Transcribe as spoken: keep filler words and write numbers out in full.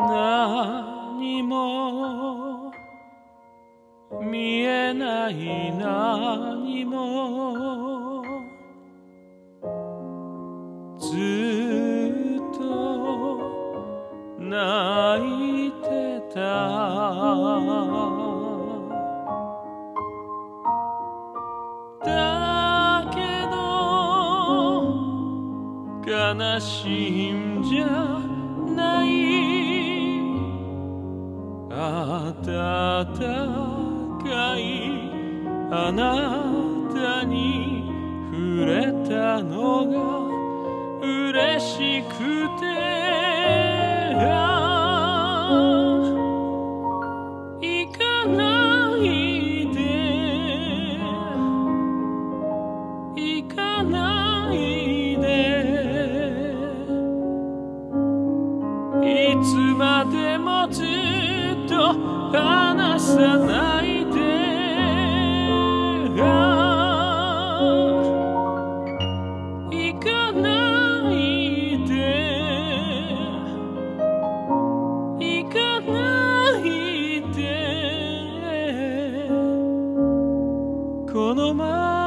何も見えない何もずっと泣いてただけど悲しいんじゃない暖かいあなたに触れたのが嬉しくて行かないで行かないでいつまでもずっと離さないで行かないで行かないでこのまま